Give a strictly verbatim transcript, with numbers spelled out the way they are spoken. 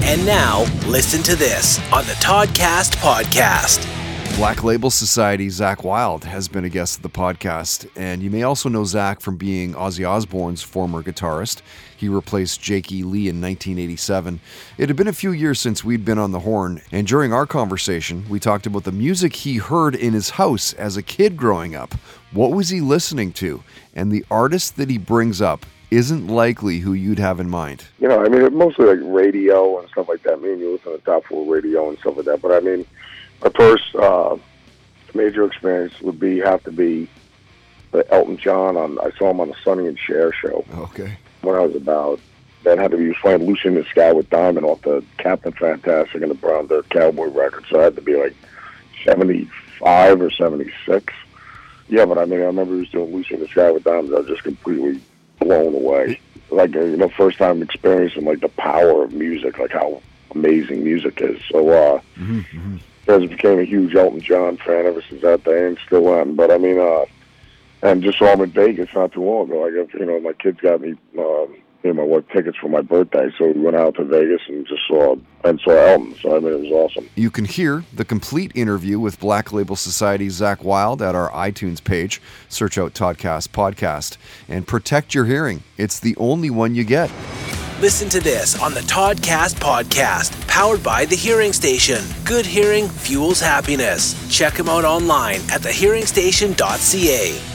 And now, listen to this on the Toddcast podcast. Black Label Society, Zakk Wylde, has been a guest of the podcast, and you may also know Zakk from being Ozzy Osbourne's former guitarist. He replaced Jake E. Lee in nineteen eighty-seven. It had been a few years since we'd been on the horn, and during our conversation, we talked about the music he heard in his house as a kid growing up. What was he listening to? And the artist that he brings up isn't likely who you'd have in mind. You know, I mean, mostly like radio and stuff like that. Me and you listen to top four radio and stuff like that. But I mean, my first uh, major experience would be have to be the Elton John. On I saw him on the Sonny and Cher show. Okay. When I was about, that had to be he was playing Lucy in the Sky with Diamond off the Captain Fantastic and the Brown Dirt Cowboy record. So it had to be like seventy-five or seventy-six. Yeah, but I mean, I remember he was doing Lucy in the Sky with Diamonds. I was just completely blown away. Like, you know, first time experiencing, like, the power of music, like how amazing music is. So, uh, mm-hmm, mm-hmm. I became a huge Elton John fan ever since that day and still am. But, I mean, uh, and just saw him in Vegas not too long ago. Like, you know, my kids got me, uh, you know, my wife tickets for my birthday, so we went out to Vegas and just saw and saw Elton. So I mean, it was awesome. You can hear the complete interview with Black Label Society Zakk Wylde at our iTunes page. Search out Toddcast Podcast and protect your hearing. It's the only one you get. Listen to this on the Toddcast podcast, powered by The Hearing Station. Good hearing fuels happiness. Check them out online at the hearing station dot c a.